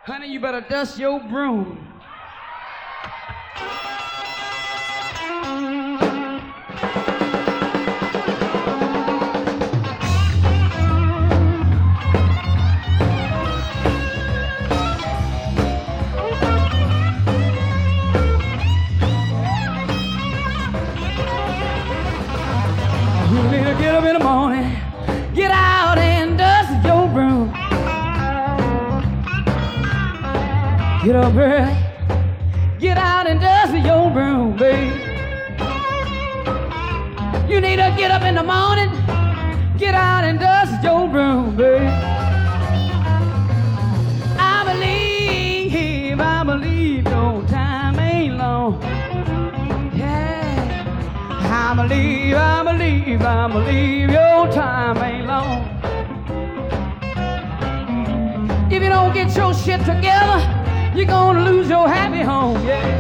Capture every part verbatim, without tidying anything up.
Honey, you better dust your broom. You need to get up in the morning, get out and dust your broom. Get up early, get out and dust your broom, babe. You need to get up in the morning, get out and dust your broom, babe. I believe, I believe your time ain't long. Yeah, I believe, I believe, I believe your time ain't long. If you don't get your shit together, you're gonna lose your happy home, yeah.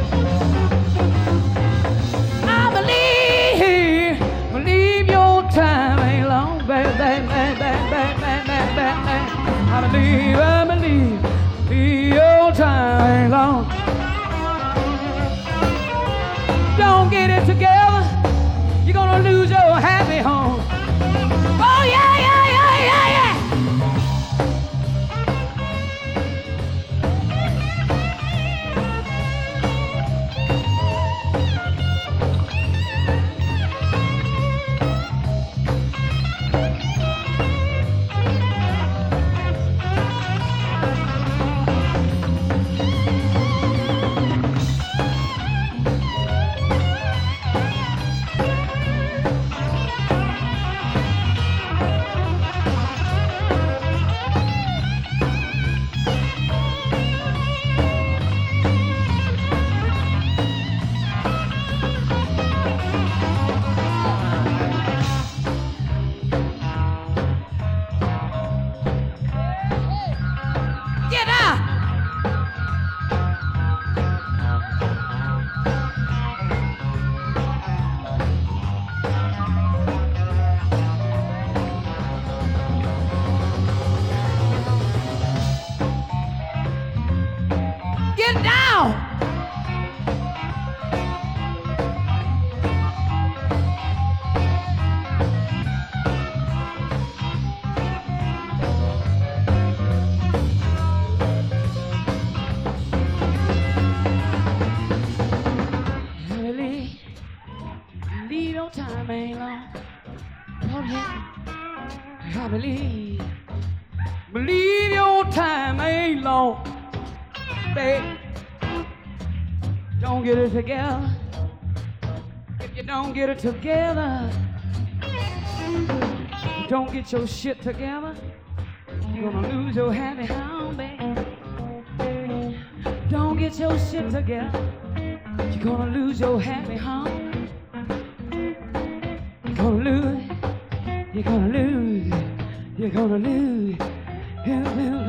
I believe, believe your time ain't long, baby, baby, baby, baby, baby, baby, baby. I believe, I believe, believe your time ain't long. Don't get it together, you're gonna lose your happy home. Oh yeah, yeah, yeah, yeah, yeah. Get down! Really, leave your time ain't long. Oh yeah, I believe, believe your time ain't long. Babe, don't get it together. If you don't get it together, don't get your shit together, you're gonna lose your happy home, babe. Don't get your shit together, you're gonna lose your happy home. You're gonna lose, you're gonna lose, you're gonna lose, you're gonna lose.